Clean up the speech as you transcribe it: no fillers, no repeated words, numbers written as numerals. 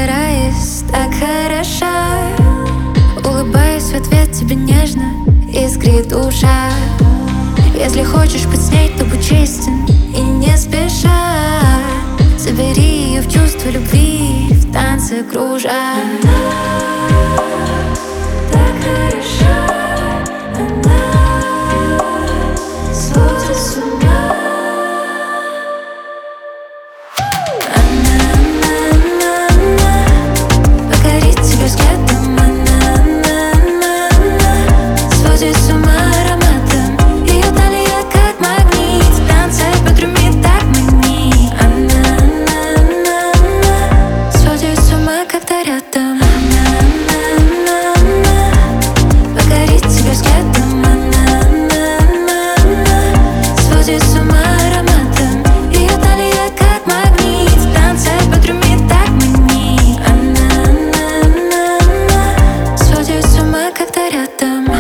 загораясь, так хороша. Улыбаюсь в ответ тебе нежно, искрит душа. Если хочешь быть с ней, то будь честен и не спеша. Забери ее в чувство любви, в танце кружа. Она так хороша, она сводит с ума. Она покорит тебя взглядом. Она сводит с ума ароматом. Ее талия как магнит, в танце подрумит так манит. Она сводит с ума, когда рядом. Она покорит тебя взглядом. Она сводит с ума ароматом. Ее талия как магнит, в танце подрумит так манит. Она сводит с ума, когда рядом.